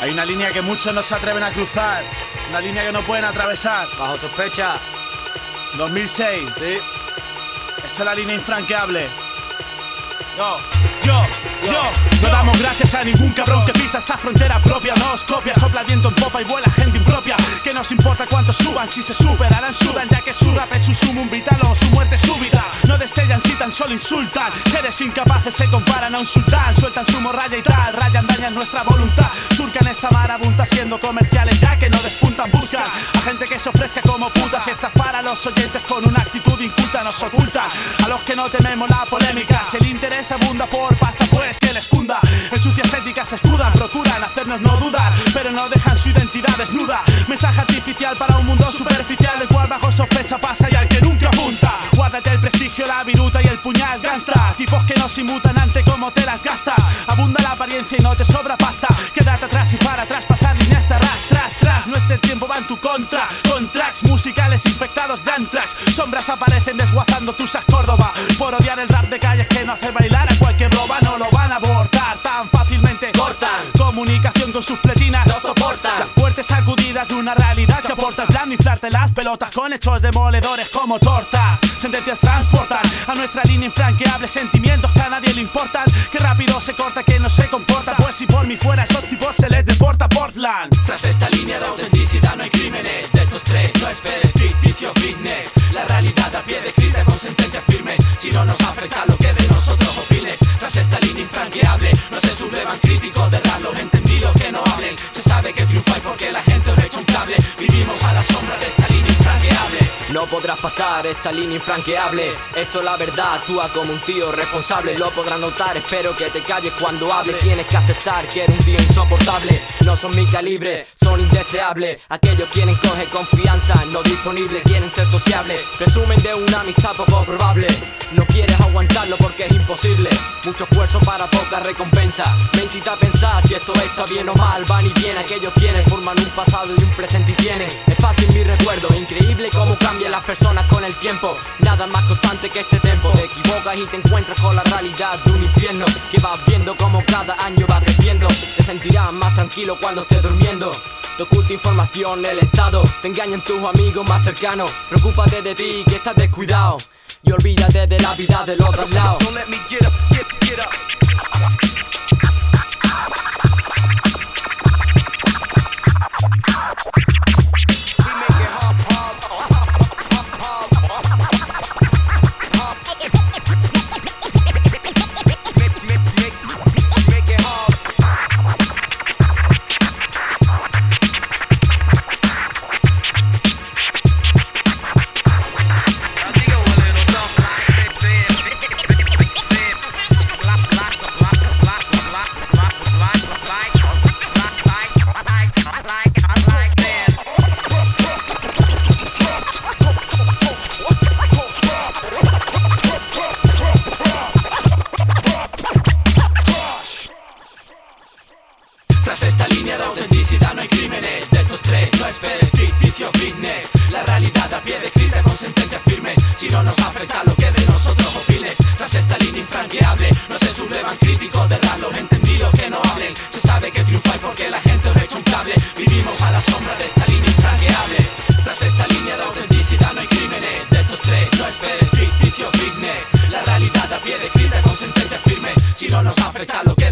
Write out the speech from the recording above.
Hay una línea que muchos no se atreven a cruzar, una línea que no pueden atravesar. Bajo sospecha. 2006, Sí. Esta es la línea infranqueable. No damos gracias a ningún cabrón que pisa esta frontera propia. Nos copia, sopla viento en popa y vuela gente impropia. Que nos importa cuántos suban, si se superarán, sudan. Ya que su rap es su sumum vital o su muerte súbita. No destellan si tan solo insultan. Seres incapaces se comparan a un sultán. Sueltan su morralla y tal, rayan, dañan nuestra voluntad. Surcan esta marabunta siendo comerciales ya que no despuntan. Buscan a gente que se ofrezca como putas. Estafar a los oyentes con una actitud inculta. Nos ocultan a los que no tememos la polémica. Si el interés abunda por pasta pues que les cunda. En sucias éticas se escudan, procuran hacernos no dudar, pero no dejan su identidad desnuda. Mensaje artificial para un mundo superficial, el cual bajo sospecha pasa y al que nunca apunta. Guárdate el prestigio, la viruta y el puñal gangsta. Tipos que nos inmutan ante cómo te las gasta. Abunda la apariencia y no te sobra pasta. Quédate atrás y para atrás, pasar líneas de tras. No es el tiempo, va en tu contra. Con tracks musicales infectados de antrax. Sombras aparecen desguazando tus Córdoba. Por odiar el rap de calles que no hace bailar a cualquier roba. No lo van a abortar tan fácilmente. Cortan. Comunicación con sus pletinas No soportan. las fuertes sacudidas de una realidad que aporta el plan de inflarte las pelotas con hechos demoledores como tortas. Sentencias transportan a nuestra línea infranqueable sentimientos que a nadie le importan. Que rápido se corta que no se comporta. Pues si por mí fuera esos tipos se les deporta a Portland. Tras esta línea de autenticidad no hay crímenes. De estos tres no esperes ficticio business. La realidad a pie de escrita con sentencias firmes. Si no nos afecta lo que de nosotros opines. Tras esta línea infranqueable no se sublevan críticos de rap. Los entendidos que no hablen. Se sabe que triunfáis porque la gente os echa un cable. Vivimos a la sombra de esta línea infranqueable. No podrás pasar esta línea infranqueable. Esto es la verdad, actúa como un tío responsable. Lo podrás notar, espero que te calles cuando hable. Tienes que aceptar que eres un tío insoportable. No son mi calibre, son indeseables. Aquellos quieren coger confianza, no disponible. Quieren ser sociables, presumen de una amistad poco probable. No quieres aguantarlo porque es imposible. Mucho esfuerzo para poca recompensa. Me incita a pensar si esto está bien o mal. Van y vienen aquellos quienes forman un pasado y un presente y tienen espacio en mi recuerdo. Increíble cómo cambian las personas con el tiempo. Nada más constante que este tempo. Te equivocas y te encuentras con la realidad de un infierno que vas viendo como cada año va creciendo. Te sentirás más tranquilo cuando estés durmiendo. Te oculta información el Estado. Te engañan tus amigos más cercanos. Preocúpate de ti que estás descuidado. Y olvídate de la vida del otro lado. Don't let me get up. Tras esta línea de autenticidad no hay crímenes. De estos tres no esperes ficticio business. La realidad a pie de escrita con sentencias firmes. Si no nos afecta lo que de nosotros opines. Tras esta línea infranqueable no se sublevan críticos de rap. Los entendidos que no hablen. Se sabe que triunfáis porque la gente os echa un cable. Vivimos a la sombra de esta línea infranqueable. Tras esta línea de autenticidad no hay crímenes. De estos tres no esperes ficticio business. La realidad a pie de escrita con sentencias firmes. Si no nos afecta lo que